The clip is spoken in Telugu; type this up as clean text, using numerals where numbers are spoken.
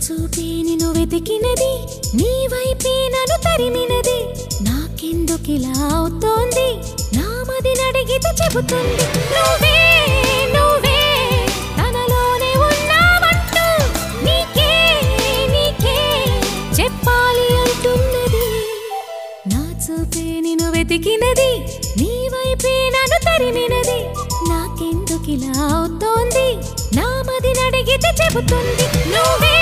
చూపే నిన్ను వెతికినది నీ వైపే నన్ను తరిమినది నాకెందుకిలా అవుతోంది నా మది నడిగితే చెబుతుంది నువ్వే నువ్వే తనలోనే ఉన్నావంటూ నీకే నీకే చెప్పాలి అంటున్నది నా చూపే నిన్ను వెతికినది నీ వైపే నన్ను తరిమినది నాకెందుకిలా అవుతోంది నా మది నడిగితే చెబుతుంది నువ్వే